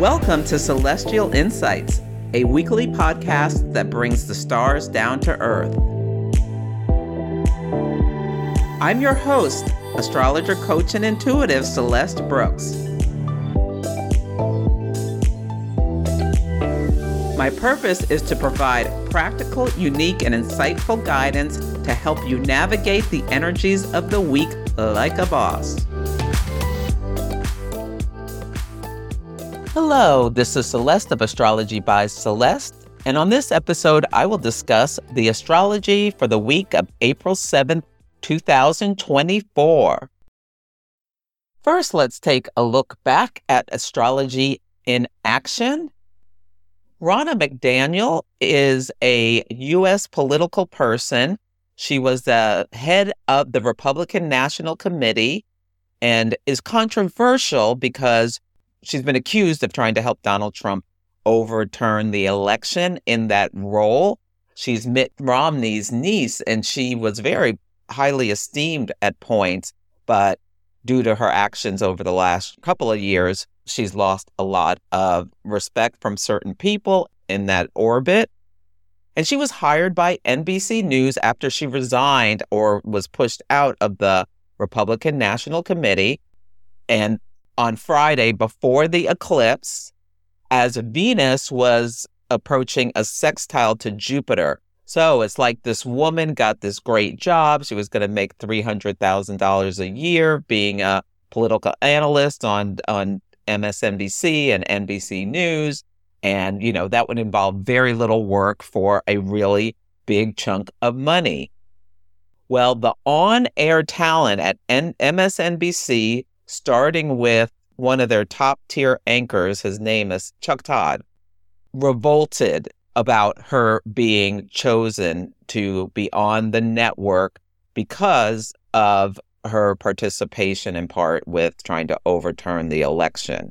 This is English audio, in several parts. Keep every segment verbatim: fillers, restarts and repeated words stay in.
Welcome to Celestial Insights, a weekly podcast that brings the stars down to earth. I'm your host, astrologer, coach, and intuitive Celeste Brooks. My purpose is to provide practical, unique, and insightful guidance to help you navigate the energies of the week like a boss. Hello, this is Celeste of Astrology by Celeste, and on this episode, I will discuss the astrology for the week of April seventh, two thousand twenty-four. First, let's take a look back at astrology in action. Ronna McDaniel is a U S political person. She was the head of the Republican National Committee and is controversial because she's been accused of trying to help Donald Trump overturn the election in that role. She's Mitt Romney's niece, and she was very highly esteemed at points, but due to her actions over the last couple of years, she's lost a lot of respect from certain people in that orbit. And she was hired by N B C News after she resigned or was pushed out of the Republican National Committee. And on Friday, before the eclipse, as Venus was approaching a sextile to Jupiter. So it's like this woman got this great job. She was going to make three hundred thousand dollars a year being a political analyst on, on M S N B C and N B C News. And, you know, that would involve very little work for a really big chunk of money. Well, the on-air talent at N- M S N B C, starting with one of their top-tier anchors, his name is Chuck Todd, revolted about her being chosen to be on the network because of her participation in part with trying to overturn the election.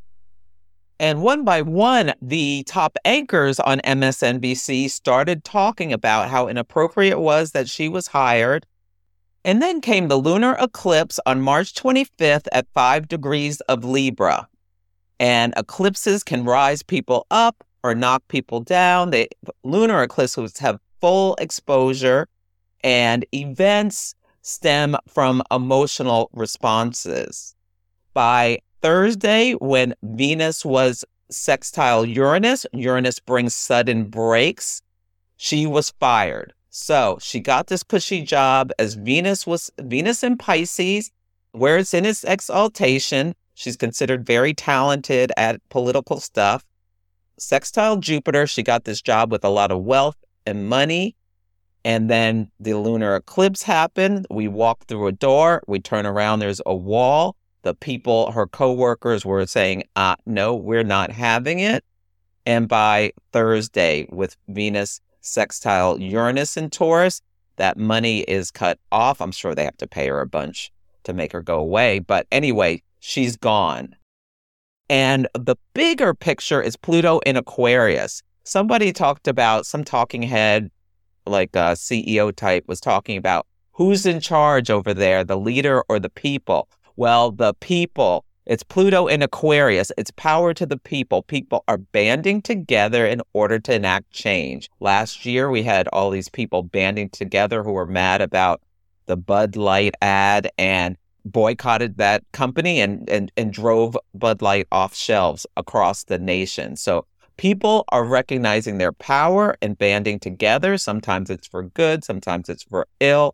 And one by one, the top anchors on M S N B C started talking about how inappropriate it was that she was hired. And then came the lunar eclipse on March twenty-fifth at five degrees of Libra. And eclipses can rise people up or knock people down. The lunar eclipses have full exposure, and events stem from emotional responses. By Thursday, when Venus was sextile Uranus, Uranus brings sudden breaks, she was fired. So she got this cushy job as Venus was Venus in Pisces, where it's in its exaltation. She's considered very talented at political stuff. Sextile Jupiter, she got this job with a lot of wealth and money. And then the lunar eclipse happened. We walk through a door. We turn around. There's a wall. The people, her coworkers, were saying, uh, no, we're not having it. And by Thursday, with Venus sextile Uranus in Taurus, that money is cut off. I'm sure they have to pay her a bunch to make her go away. But anyway, she's gone. And the bigger picture is Pluto in Aquarius. Somebody talked about, some talking head, like a C E O type, was talking about who's in charge over there, the leader or the people. Well, the people. It's Pluto in Aquarius. It's power to the people. People are banding together in order to enact change. Last year, we had all these people banding together who were mad about the Bud Light ad and boycotted that company and, and, and drove Bud Light off shelves across the nation. So people are recognizing their power and banding together. Sometimes it's for good. Sometimes it's for ill.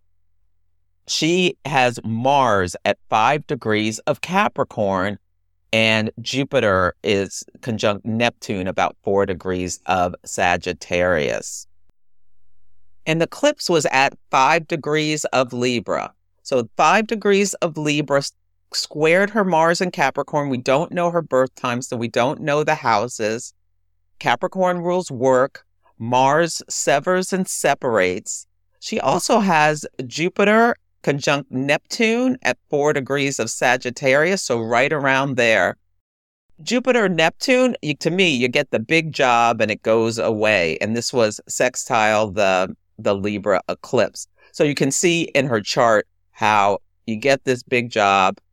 She has Mars at five degrees of Capricorn, and Jupiter is conjunct Neptune about four degrees of Sagittarius. And the eclipse was at five degrees of Libra. So five degrees of Libra squared her Mars in Capricorn. We don't know her birth time, so we don't know the houses. Capricorn rules work. Mars severs and separates. She also has Jupiter conjunct Neptune at four degrees of Sagittarius, so right around there. Jupiter, Neptune, you, to me, you get the big job and it goes away. And this was sextile the, the Libra eclipse. So you can see in her chart how you get this big job,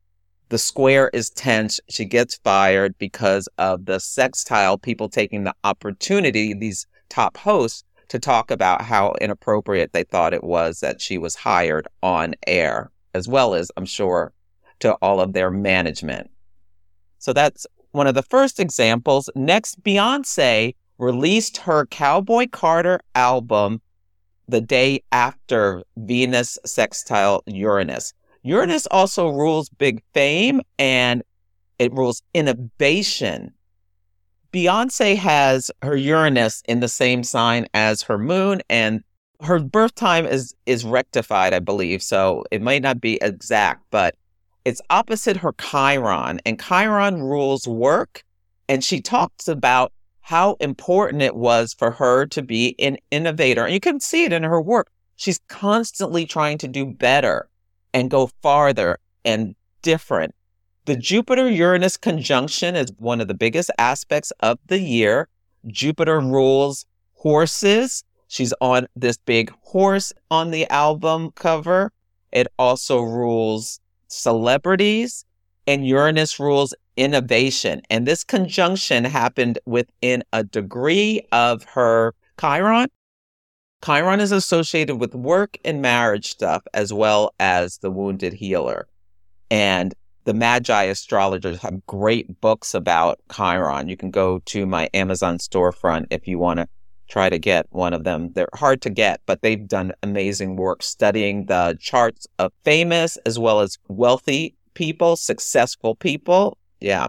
The square is tense. She gets fired because of the sextile, people taking the opportunity, these top hosts, to talk about how inappropriate they thought it was that she was hired on air, as well as, I'm sure, to all of their management. So that's one of the first examples. Next, Beyonce released her Cowboy Carter album the day after Venus sextile Uranus. Uranus also rules big fame and it rules innovation. Beyonce has her Uranus in the same sign as her moon, and her birth time is, is rectified, I believe. So it might not be exact, but it's opposite her Chiron, and Chiron rules work. And she talks about how important it was for her to be an innovator. And you can see it in her work. She's constantly trying to do better and go farther and different. The Jupiter-Uranus conjunction is one of the biggest aspects of the year. Jupiter rules horses. She's on this big horse on the album cover. It also rules celebrities, and Uranus rules innovation. And this conjunction happened within a degree of her Chiron. Chiron is associated with work and marriage stuff, as well as the wounded healer. And the Magi astrologers have great books about Chiron. You can go to my Amazon storefront if you want to try to get one of them. They're hard to get, but they've done amazing work studying the charts of famous as well as wealthy people, successful people. Yeah.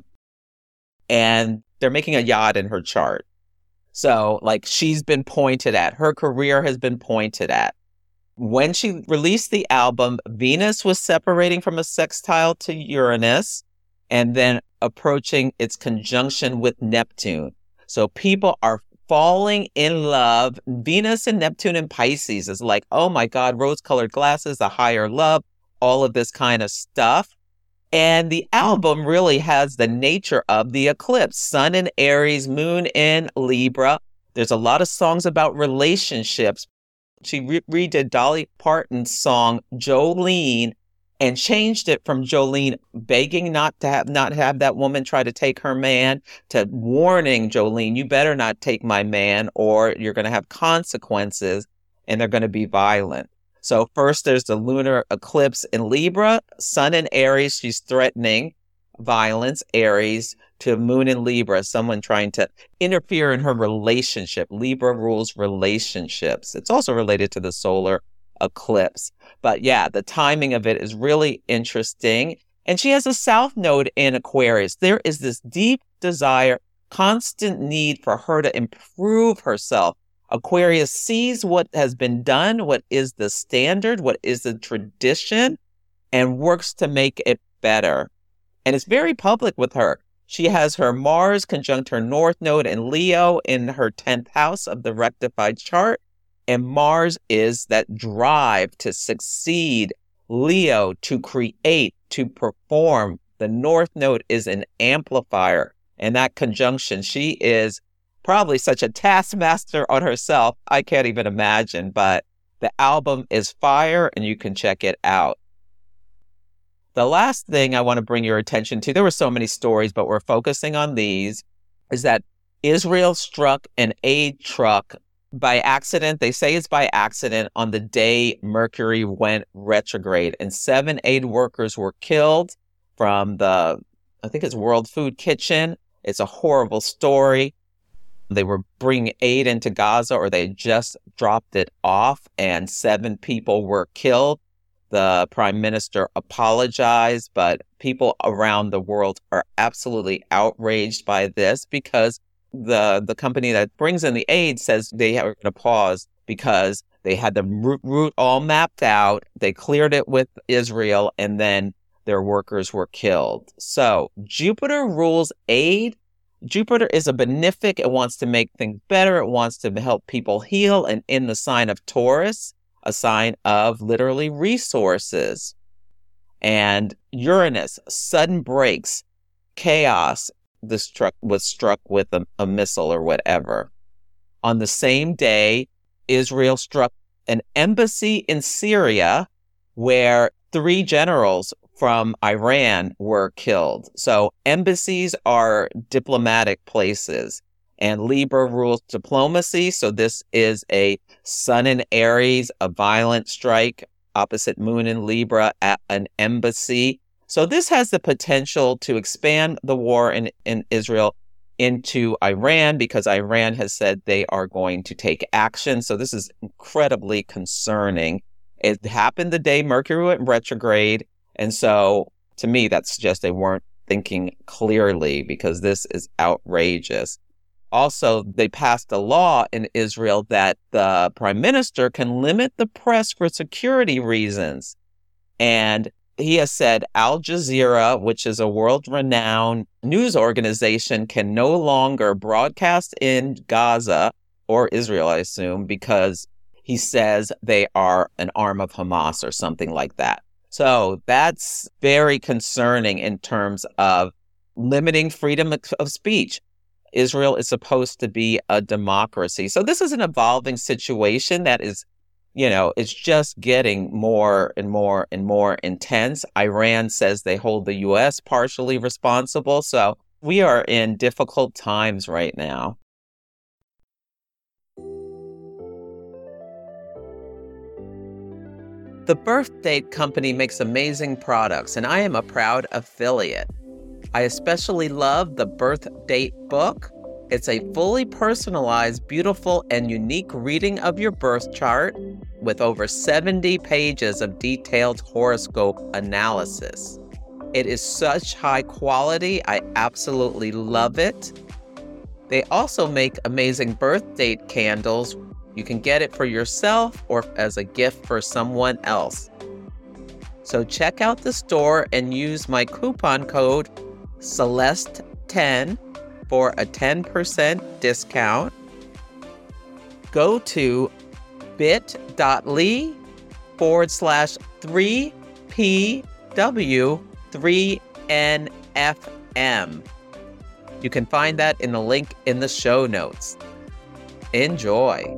And they're making a yacht in her chart. So, like, she's been pointed at. Her career has been pointed at. When she released the album, Venus was separating from a sextile to Uranus and then approaching its conjunction with Neptune. So people are falling in love. Venus and Neptune and Pisces is like, oh my God, rose-colored glasses, a higher love, all of this kind of stuff. And the album really has the nature of the eclipse. Sun in Aries, moon in Libra. There's a lot of songs about relationships. She re- redid Dolly Parton's song, Jolene, and changed it from Jolene begging not to have, not have that woman try to take her man to warning Jolene, you better not take my man or you're going to have consequences and they're going to be violent. So first there's the lunar eclipse in Libra, Sun in Aries, she's threatening violence, Aries, to moon in Libra, someone trying to interfere in her relationship. Libra rules relationships. It's also related to the solar eclipse. But yeah, the timing of it is really interesting. And she has a south node in Aquarius. There is this deep desire, constant need for her to improve herself. Aquarius sees what has been done, what is the standard, what is the tradition, and works to make it better. And it's very public with her. She has her Mars conjunct her North Node in Leo in her tenth house of the rectified chart. And Mars is that drive to succeed, Leo to create, to perform. The North Node is an amplifier. And that conjunction, she is probably such a taskmaster on herself. I can't even imagine, but the album is fire and you can check it out. The last thing I want to bring your attention to, there were so many stories, but we're focusing on these, is that Israel struck an aid truck by accident. They say it's by accident on the day Mercury went retrograde, and seven aid workers were killed from the, I think it's World Food Kitchen. It's a horrible story. They were bringing aid into Gaza, or they just dropped it off, and seven people were killed. The prime minister apologized, but people around the world are absolutely outraged by this because the the company that brings in the aid says they are going to pause because they had the route all mapped out. They cleared it with Israel, and then their workers were killed. So Jupiter rules aid. Jupiter is a benefic. It wants to make things better. It wants to help people heal. And in the sign of Taurus, a sign of literally resources. And Uranus, sudden breaks, chaos. This truck was struck with a, a missile or whatever. On the same day, Israel struck an embassy in Syria where three generals from Iran were killed. So embassies are diplomatic places, and Libra rules diplomacy. So this is a Sun in Aries, a violent strike, opposite Moon in Libra at an embassy. So this has the potential to expand the war in, in Israel into Iran, because Iran has said they are going to take action. So this is incredibly concerning. It happened the day Mercury went retrograde. And so to me, that suggests they weren't thinking clearly, because this is outrageous. Also, they passed a law in Israel that the prime minister can limit the press for security reasons. And he has said Al Jazeera, which is a world-renowned news organization, can no longer broadcast in Gaza or Israel, I assume, because he says they are an arm of Hamas or something like that. So that's very concerning in terms of limiting freedom of speech. Israel is supposed to be a democracy. So this is an evolving situation that is, you know, it's just getting more and more and more intense. Iran says they hold the U S partially responsible. So we are in difficult times right now. The Birth Date Company makes amazing products, and I am a proud affiliate. I especially love the Birth Date book. It's a fully personalized, beautiful, and unique reading of your birth chart with over seventy pages of detailed horoscope analysis. It is such high quality. I absolutely love it. They also make amazing birth date candles. You can get it for yourself or as a gift for someone else. So check out the store and use my coupon code Celeste ten for a ten percent discount. Go to bit.ly forward slash 3pw3nfm. You can find that in the link in the show notes. Enjoy.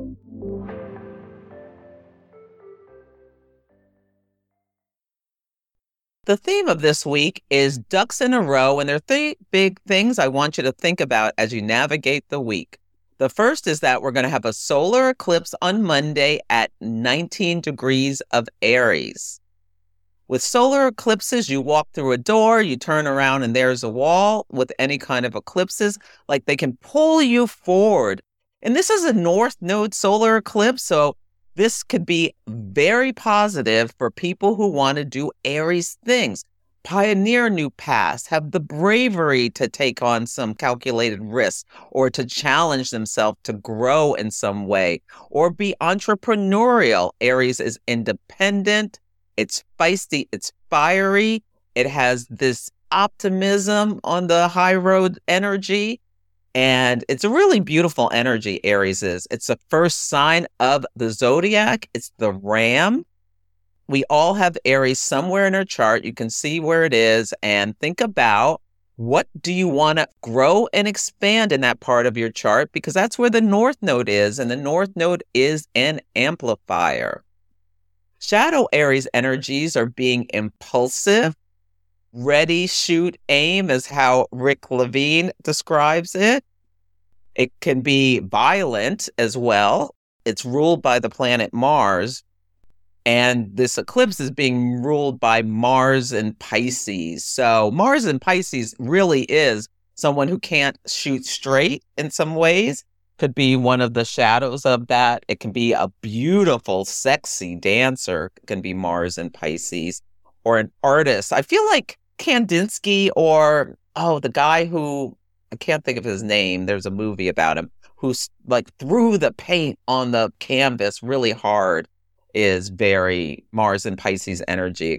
The theme of this week is ducks in a row, and there are three big things I want you to think about as you navigate the week. The first is that we're going to have a solar eclipse on Monday at nineteen degrees of Aries. With solar eclipses, you walk through a door, you turn around, and there's a wall. With any kind of eclipses, like they can pull you forward. And this is a North Node solar eclipse, so this could be very positive for people who want to do Aries things, pioneer new paths, have the bravery to take on some calculated risks, or to challenge themselves to grow in some way, or be entrepreneurial. Aries is independent, it's feisty, it's fiery, it has this optimism on the high road energy. And it's a really beautiful energy, Aries is. It's the first sign of the zodiac. It's the ram. We all have Aries somewhere in our chart. You can see where it is and think about, what do you want to grow and expand in that part of your chart? Because that's where the North Node is, and the North Node is an amplifier. Shadow Aries energies are being impulsive. Ready, shoot, aim is how Rick Levine describes it. It can be violent as well. It's ruled by the planet Mars. And this eclipse is being ruled by Mars and Pisces. So Mars and Pisces really is someone who can't shoot straight in some ways. Could be one of the shadows of that. It can be a beautiful, sexy dancer. It can be Mars and Pisces. Or an artist. I feel like Kandinsky, or, oh, the guy who, I can't think of his name, there's a movie about him, who's like threw the paint on the canvas really hard, is very Mars and Pisces energy.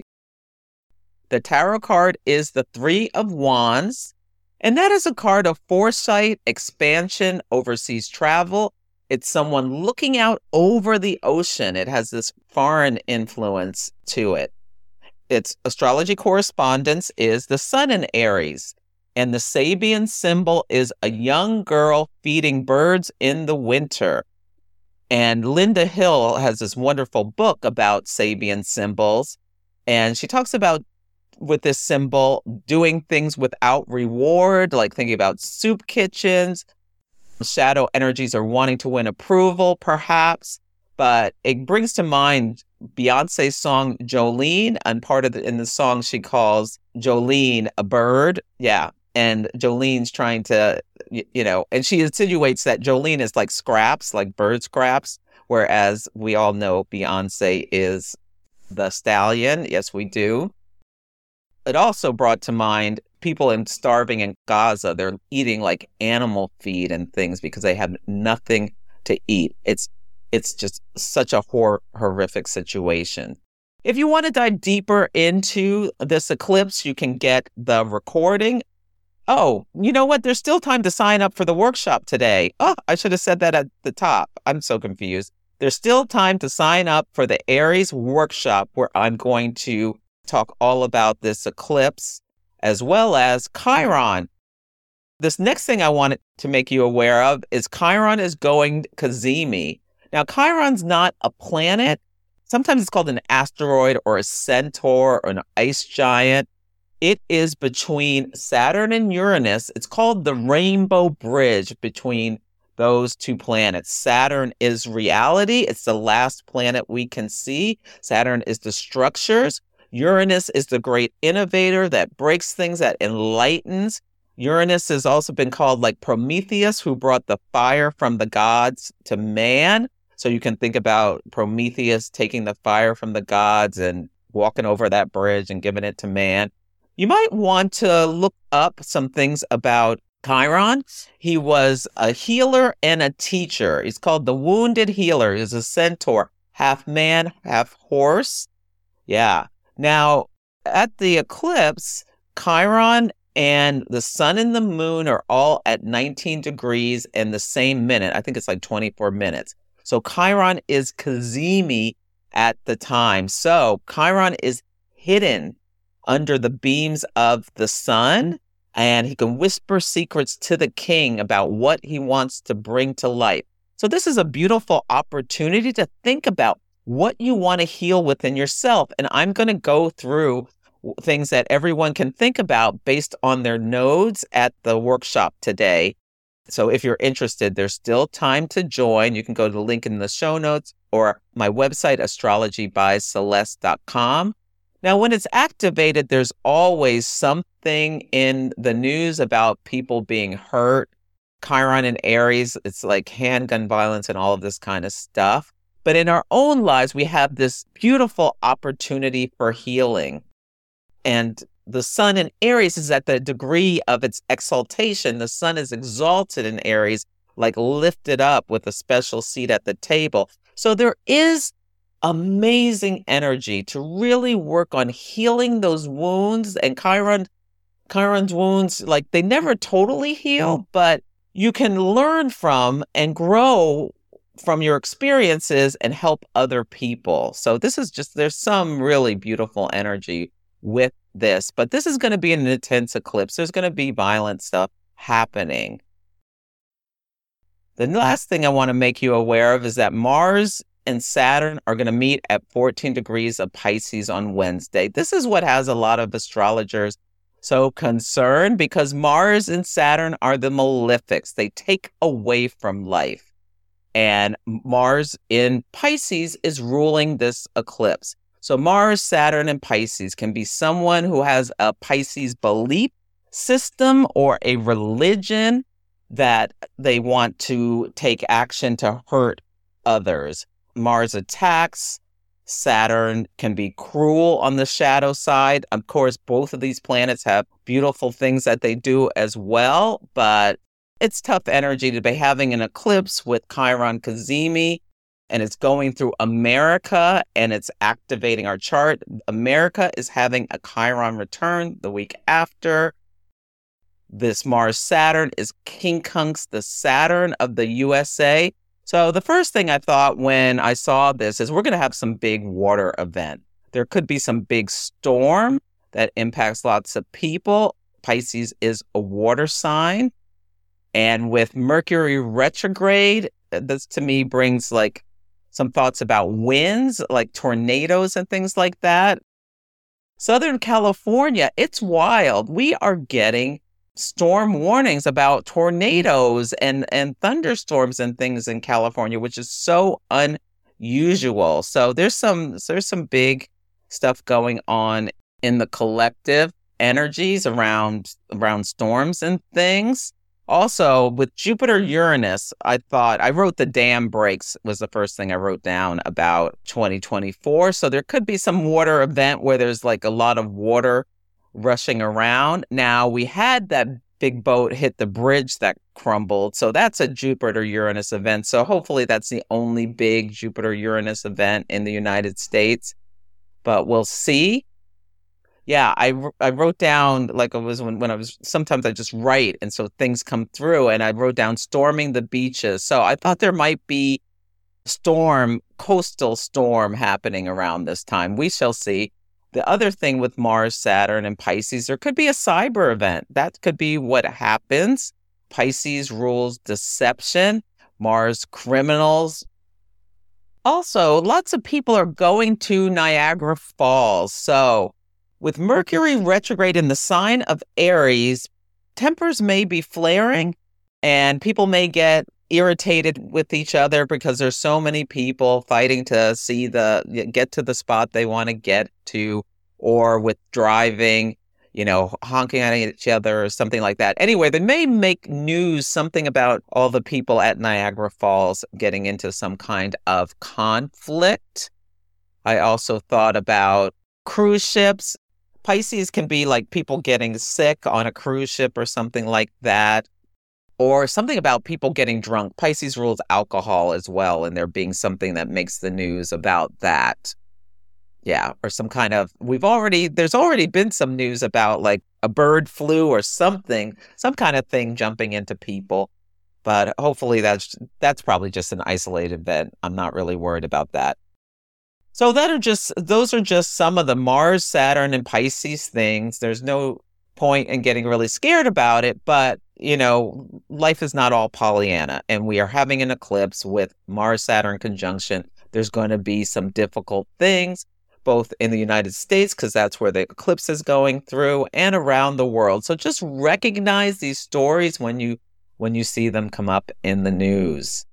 The tarot card is the Three of Wands, and that is a card of foresight, expansion, overseas travel. It's someone looking out over the ocean. It has this foreign influence to it. Its astrology correspondence is the Sun in Aries, and the Sabian symbol is a young girl feeding birds in the winter. And Linda Hill has this wonderful book about Sabian symbols, and she talks about with this symbol doing things without reward, like thinking about soup kitchens. Shadow energies are wanting to win approval, perhaps. But it brings to mind Beyonce's song Jolene, and part of the, in the song she calls Jolene a bird. Yeah. And Jolene's trying to, you know, and she insinuates that Jolene is like scraps, like bird scraps, whereas we all know Beyonce is the stallion. Yes, we do. It also brought to mind people in starving in Gaza. They're eating like animal feed and things because they have nothing to eat. It's It's just such a hor- horrific situation. If you want to dive deeper into this eclipse, you can get the recording. Oh, you know what? There's still time to sign up for the workshop today. Oh, I should have said that at the top. I'm so confused. There's still time to sign up for the Aries workshop, where I'm going to talk all about this eclipse as well as Chiron. This next thing I wanted to make you aware of is Chiron is going Cazimi. Now, Chiron's not a planet. Sometimes it's called an asteroid or a centaur or an ice giant. It is between Saturn and Uranus. It's called the Rainbow Bridge between those two planets. Saturn is reality. It's the last planet we can see. Saturn is the structures. Uranus is the great innovator that breaks things, that enlightens. Uranus has also been called like Prometheus, who brought the fire from the gods to man. So you can think about Prometheus taking the fire from the gods and walking over that bridge and giving it to man. You might want to look up some things about Chiron. He was a healer and a teacher. He's called the Wounded Healer. He's a centaur, half man, half horse. Yeah. Now, at the eclipse, Chiron and the sun and the moon are all at nineteen degrees in the same minute. I think it's like twenty-four minutes. So Chiron is Cazimi at the time. So Chiron is hidden under the beams of the sun, and he can whisper secrets to the king about what he wants to bring to life. So this is a beautiful opportunity to think about what you want to heal within yourself. And I'm going to go through things that everyone can think about based on their nodes at the workshop today. So if you're interested, there's still time to join. You can go to the link in the show notes or my website, astrology by celeste dot com. Now, when it's activated, there's always something in the news about people being hurt. Chiron and Aries, it's like handgun violence and all of this kind of stuff. But in our own lives, we have this beautiful opportunity for healing. And the sun in Aries is at the degree of its exaltation. The sun is exalted in Aries, like lifted up with a special seat at the table. So there is amazing energy to really work on healing those wounds. And Chiron, Chiron's wounds, like they never totally heal, but you can learn from and grow from your experiences and help other people. So this is just, there's some really beautiful energy with this, but this is going to be an intense eclipse. There's going to be violent stuff happening. The last thing I want to make you aware of is that Mars and Saturn are going to meet at fourteen degrees of Pisces on Wednesday. This is what has a lot of astrologers so concerned, because Mars and Saturn are the malefics. They take away from life. And Mars in Pisces is ruling this eclipse. So Mars, Saturn, and Pisces can be someone who has a Pisces belief system or a religion that they want to take action to hurt others. Mars attacks. Saturn can be cruel on the shadow side. Of course, both of these planets have beautiful things that they do as well, but it's tough energy to be having an eclipse with Chiron Cazimi, and it's going through America, and it's activating our chart. America is having a Chiron return the week after. This Mars-Saturn is quincunx, the Saturn of the U S A. So the first thing I thought when I saw this is we're going to have some big water event. There could be some big storm that impacts lots of people. Pisces is a water sign. And with Mercury retrograde, this to me brings like some thoughts about winds, like tornadoes and things like that. Southern California, it's wild. We are getting storm warnings about tornadoes and, and thunderstorms and things in California, which is so unusual. So there's some there's some big stuff going on in the collective energies around around storms and things. Also, with Jupiter Uranus, I thought I wrote the dam breaks was the first thing I wrote down about twenty twenty-four. So there could be some water event where there's like a lot of water rushing around. Now, we had that big boat hit the bridge that crumbled. So that's a Jupiter Uranus event. So hopefully that's the only big Jupiter Uranus event in the United States. But we'll see. Yeah, I, I wrote down, like it was when, when I was, sometimes I just write, and so things come through, and I wrote down storming the beaches. So I thought there might be storm, coastal storm happening around this time. We shall see. The other thing with Mars, Saturn, and Pisces, there could be a cyber event. That could be what happens. Pisces rules deception, Mars criminals. Also, lots of people are going to Niagara Falls. So with Mercury retrograde in the sign of Aries, tempers may be flaring and people may get irritated with each other because there's so many people fighting to see the, get to the spot they want to get to, or with driving, you know, honking at each other or something like that. Anyway, they may make news, something about all the people at Niagara Falls getting into some kind of conflict. I also thought about cruise ships. Pisces can be like people getting sick on a cruise ship or something like that, or something about people getting drunk. Pisces rules alcohol as well, and there being something that makes the news about that. Yeah, or some kind of, we've already, there's already been some news about like a bird flu or something, some kind of thing jumping into people. But hopefully that's that's probably just an isolated event. I'm not really worried about that. So that are just, those are just some of the Mars, Saturn, and Pisces things. There's no point in getting really scared about it, but, you know, life is not all Pollyanna, and we are having an eclipse with Mars-Saturn conjunction. There's going to be some difficult things, both in the United States, because that's where the eclipse is going through, and around the world. So just recognize these stories when you when you see them come up in the news.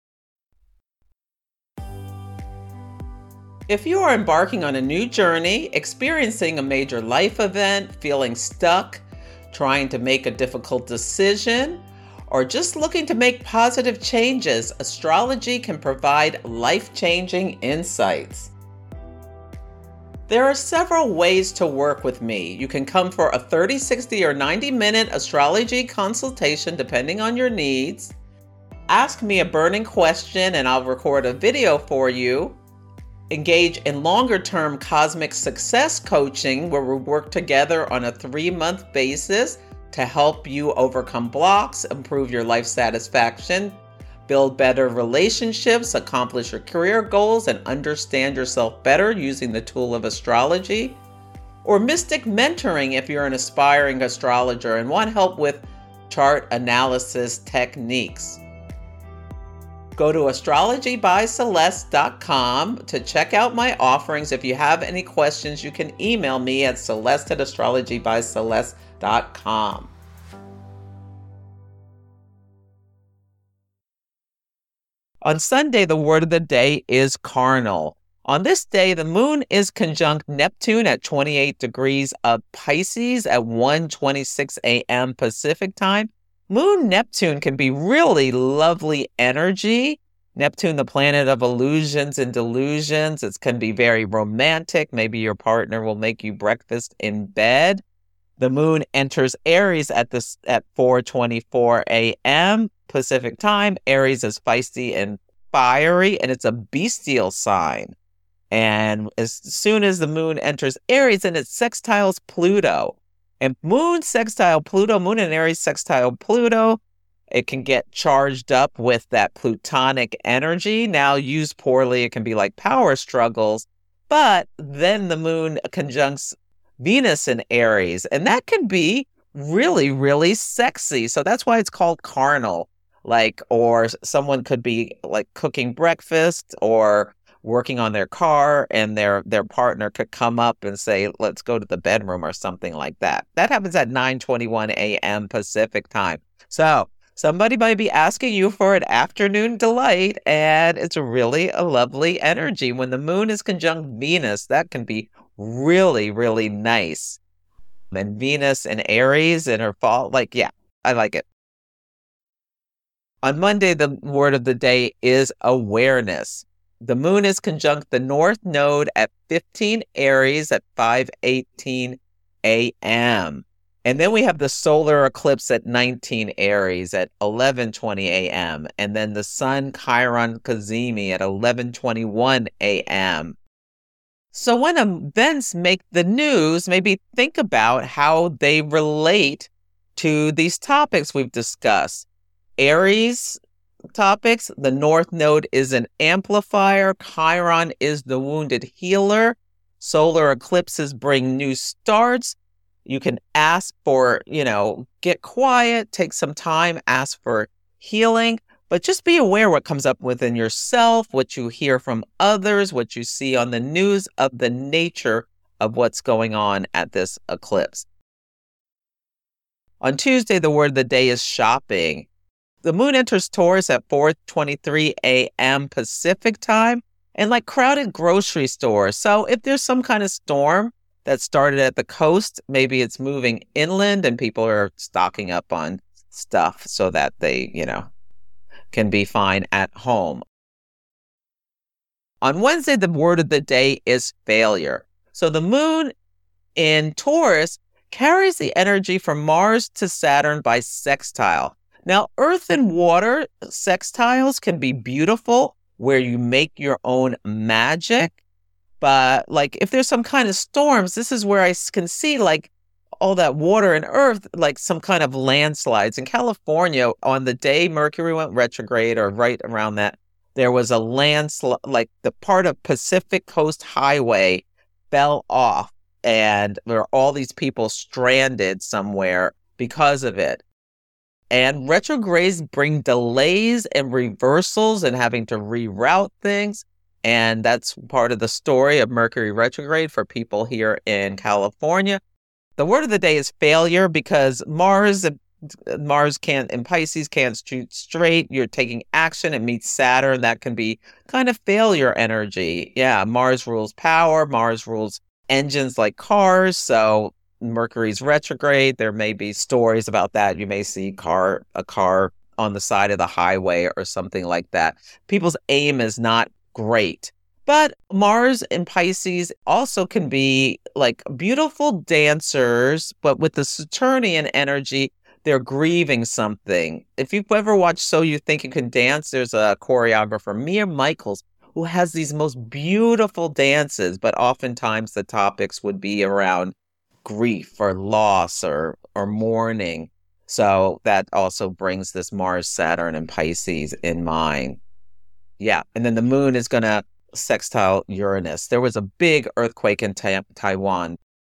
If you are embarking on a new journey, experiencing a major life event, feeling stuck, trying to make a difficult decision, or just looking to make positive changes, astrology can provide life-changing insights. There are several ways to work with me. You can come for a thirty, sixty, or ninety minute astrology consultation depending on your needs. Ask me a burning question and I'll record a video for you. Engage in longer-term cosmic success coaching, where we work together on a three-month basis to help you overcome blocks, improve your life satisfaction, build better relationships, accomplish your career goals, and understand yourself better using the tool of astrology. Or mystic mentoring if you're an aspiring astrologer and want help with chart analysis techniques. Go to astrology by celeste dot com to check out my offerings. If you have any questions, you can email me at celeste at astrology by celeste dot com. On Sunday, the word of the day is carnal. On this day, the moon is conjunct Neptune at twenty-eight degrees of Pisces at one twenty-six a.m. Pacific time. Moon Neptune can be really lovely energy. Neptune, the planet of illusions and delusions. It can be very romantic. Maybe your partner will make you breakfast in bed. The moon enters Aries at this at four twenty-four a.m. Pacific time. Aries is feisty and fiery, and it's a bestial sign. And as soon as the moon enters Aries, and it sextiles Pluto. And moon sextile Pluto, moon and Aries sextile Pluto, it can get charged up with that plutonic energy. Now, used poorly, it can be like power struggles. But then the moon conjuncts Venus in Aries, and that can be really, really sexy. So that's why it's called carnal. Like, or someone could be like cooking breakfast or working on their car and their their partner could come up and say, let's go to the bedroom or something like that. That happens at nine twenty-one a.m. Pacific time. So somebody might be asking you for an afternoon delight, and it's really a lovely energy. When the moon is conjunct Venus, that can be really, really nice. And Venus and Aries in her fall, like, yeah, I like it. On Monday, the word of the day is awareness. The moon is conjunct the north node at fifteen Aries at five eighteen a.m. And then we have the solar eclipse at nineteen Aries at eleven twenty a.m. And then the sun Chiron Cazimi at eleven twenty-one a.m. So when events make the news, maybe think about how they relate to these topics we've discussed. Aries topics, the north node is an amplifier. Chiron is the wounded healer. Solar eclipses bring new starts. You can ask for, you know, get quiet, take some time, ask for healing, but just be aware what comes up within yourself, what you hear from others, what you see on the news of the nature of what's going on at this eclipse. On Tuesday, the word of the day is shopping. The moon enters Taurus at four twenty-three a.m. Pacific time and like crowded grocery stores. So if there's some kind of storm that started at the coast, maybe it's moving inland and people are stocking up on stuff so that they, you know, can be fine at home. On Wednesday, the word of the day is failure. So the moon in Taurus carries the energy from Mars to Saturn by sextile. Now, earth and water sextiles can be beautiful where you make your own magic. But like if there's some kind of storms, this is where I can see like all that water and earth, like some kind of landslides. In California, on the day Mercury went retrograde or right around that, there was a landslide, like the part of Pacific Coast Highway fell off and there were all these people stranded somewhere because of it. And retrogrades bring delays and reversals and having to reroute things. And that's part of the story of Mercury retrograde for people here in California. The word of the day is failure because Mars, Mars can't, in Pisces can't shoot straight. You're taking action. It meets Saturn. That can be kind of failure energy. Yeah, Mars rules power. Mars rules engines like cars. So Mercury's retrograde. There may be stories about that. You may see car a car on the side of the highway or something like that. People's aim is not great. But Mars in Pisces also can be like beautiful dancers, but with the Saturnian energy, they're grieving something. If you've ever watched So You Think You Can Dance, there's a choreographer, Mia Michaels, who has these most beautiful dances, but oftentimes the topics would be around grief or loss or or mourning. So that also brings this Mars, Saturn, and Pisces in mind. Yeah, and then the moon is going to sextile Uranus. There was a big earthquake in ta- Taiwan.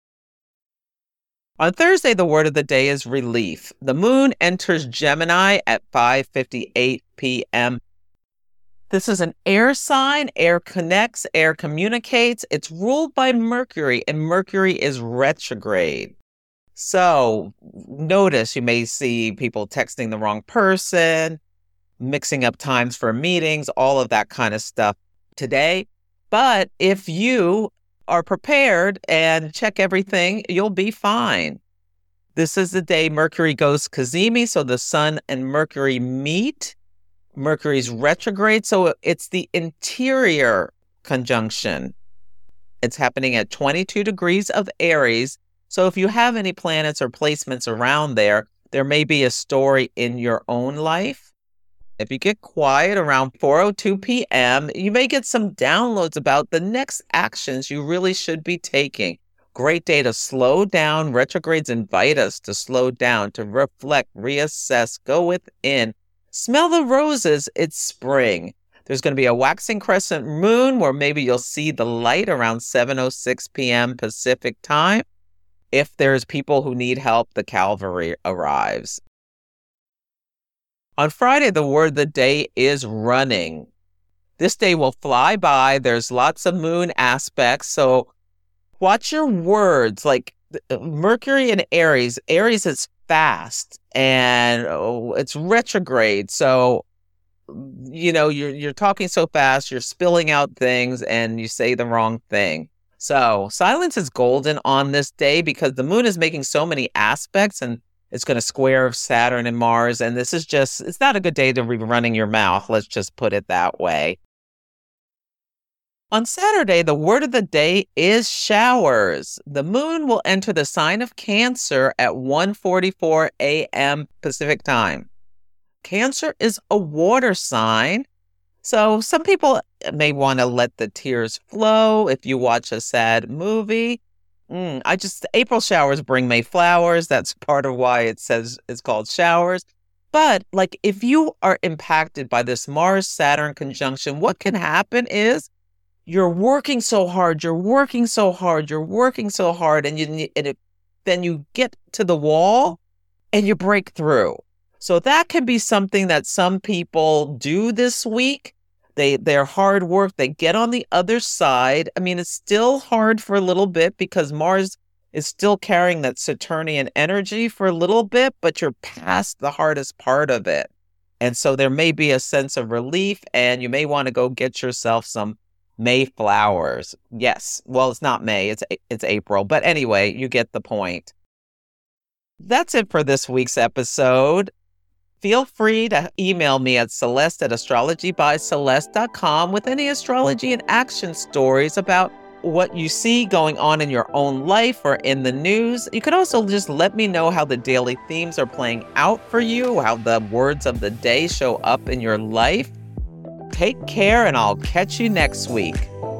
On Thursday, the word of the day is relief. The moon enters Gemini at five fifty-eight p.m. This is an air sign. Air connects, air communicates. It's ruled by Mercury, and Mercury is retrograde. So notice you may see people texting the wrong person, mixing up times for meetings, all of that kind of stuff today. But if you are prepared and check everything, you'll be fine. This is the day Mercury goes Cazimi, so the sun and Mercury meet. Mercury's retrograde, so it's the interior conjunction. It's happening at twenty-two degrees of Aries. So if you have any planets or placements around there, there may be a story in your own life. If you get quiet around four oh two p.m., you may get some downloads about the next actions you really should be taking. Great day to slow down. Retrogrades invite us to slow down, to reflect, reassess, go within. Smell the roses. It's spring. There's going to be a waxing crescent moon where maybe you'll see the light around seven oh six p.m. Pacific time. If there's people who need help, the cavalry arrives. On Friday, the word of the day is running. This day will fly by. There's lots of moon aspects. So watch your words. Like Mercury in Aries. Aries is fast and oh, it's retrograde. So, you know, you're you're talking so fast, you're spilling out things and you say the wrong thing. So silence is golden on this day because the moon is making so many aspects and it's going to square Saturn and Mars. And this is just, it's not a good day to be running your mouth. Let's just put it that way. On Saturday, the word of the day is showers. The moon will enter the sign of Cancer at one forty-four a.m. Pacific time. Cancer is a water sign, so some people may want to let the tears flow if you watch a sad movie. Mm, I just, April showers bring May flowers. That's part of why it says it's called showers. But like if you are impacted by this Mars-Saturn conjunction, what can happen is you're working so hard, you're working so hard, you're working so hard, and you and it, then you get to the wall and you break through. So that can be something that some people do this week. They, their hard work, they get on the other side. I mean, it's still hard for a little bit because Mars is still carrying that Saturnian energy for a little bit, but you're past the hardest part of it. And so there may be a sense of relief and you may want to go get yourself some May flowers. Yes. Well, it's not May, it's it's April. But anyway, you get the point. That's it for this week's episode. Feel free to email me at Celeste at astrology by celeste dot com with any astrology and action stories about what you see going on in your own life or in the news. You can also just let me know how the daily themes are playing out for you, how the words of the day show up in your life. Take care, and I'll catch you next week.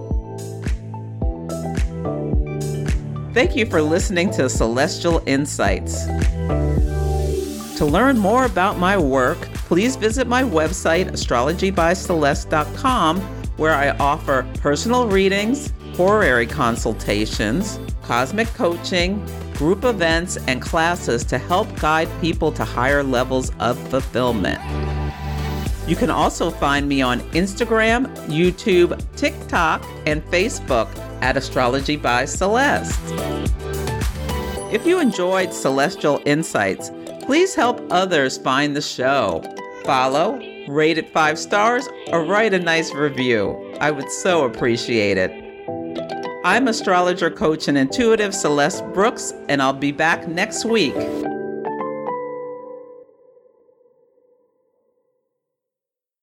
Thank you for listening to Celestial Insights. To learn more about my work, please visit my website, astrology by celeste dot com, where I offer personal readings, horary consultations, cosmic coaching, group events, and classes to help guide people to higher levels of fulfillment. You can also find me on Instagram, YouTube, TikTok, and Facebook at Astrology by Celeste. If you enjoyed Celestial Insights, please help others find the show. Follow, rate it five stars, or write a nice review. I would so appreciate it. I'm astrologer, coach, and intuitive Celeste Brooks, and I'll be back next week.